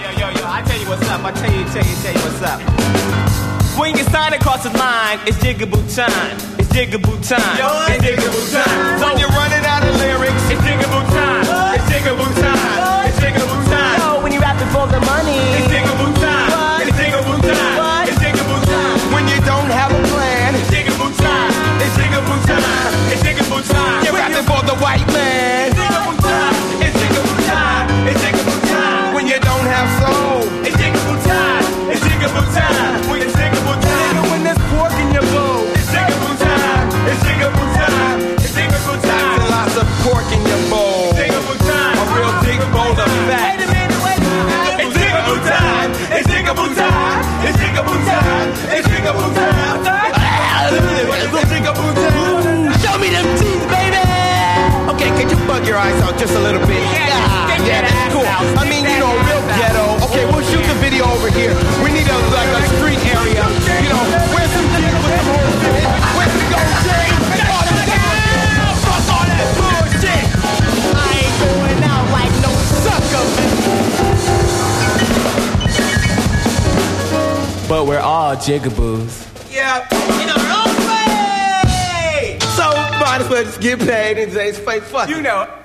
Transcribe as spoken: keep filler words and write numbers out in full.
yo, yo, I tell you what's up. I tell you, tell you, tell you what's up. When you sign across the line, it's jiggaboo time. It's jiggaboo time. Yo, it's jiggaboo time. When you're running out of lyrics, it's jiggaboo time. It's jiggaboo time. It's jiggaboo time. Yo, when you're rapping for the money, it's jiggaboo time. It's jiggaboo time. It's jiggaboo time. When you don't have a plan, it's jiggaboo time. It's jiggaboo time. It's jiggaboo time. You're rapping for the white man. It's jiggaboo time. It's jiggaboo time. It's jiggaboo time. When you don't have soul, it's jiggaboo time. It's jiggaboo time. When it's jiggaboo time. Nigga, when there's pork in your bowl, it's jiggaboo time. It's jiggaboo time. It's jiggaboo time. Lots and lots of pork in your bowl. Jiggaboo time. A real big bowl of fat. wait a minute, wait a minute. It's jiggaboo time. It's jiggaboo time. It's jiggaboo time. It's jiggaboo time. It's jiggaboo time. Show me them teeth, baby. Okay, can you bug your eyes out just a little bit? Yeah, yeah, yeah, that's cool. I mean, you know, real ghetto. Okay, we'll shoot the video over here. We need a like a street area. You know, where's some kids with some horses in it? Where's the go, James? Fuck all that bullshit. I ain't going out like no sucker. But we're all jigaboos. Yeah. In the wrong way. So might as well just get paid and say, fuck it. You know.